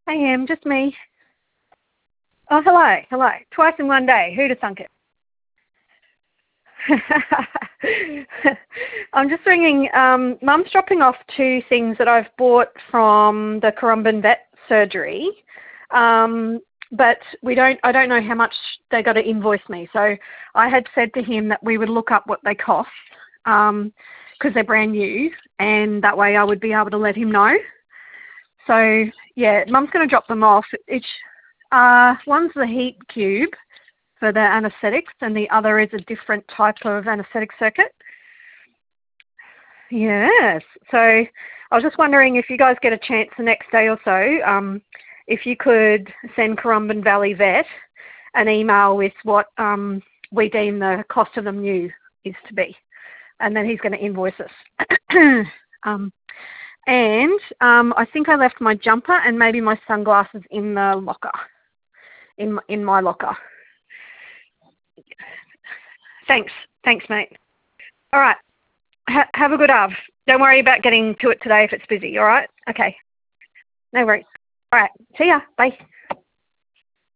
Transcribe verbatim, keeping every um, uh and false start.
I am, just me. Oh, hello, hello. Twice in one day. Who'd have thunk it? I'm just ringing. Um, Mum's dropping off two things that I've bought from the Currumbin Vet Surgery, um, but we don't. I don't know how much they got to invoice me. So I had said to him that we would look up what they cost because um, they're brand new, and that way I would be able to let him know. So yeah, Mum's going to drop them off. Each uh, one's the heat cube for the anaesthetics, and the other is a different type of anaesthetic circuit. Yes. So I was just wondering if you guys get a chance the next day or so, um, if you could send Currumbin Valley Vet an email with what um, we deem the cost of them new is to be, and then he's going to invoice us. um, and um, I think I left my jumper and maybe my sunglasses in the locker, in my, in my locker. Thanks. Thanks, mate. All right. Ha- have a good av. Don't worry about getting to it today if it's busy, all right? Okay. No worries. All right. See ya. Bye.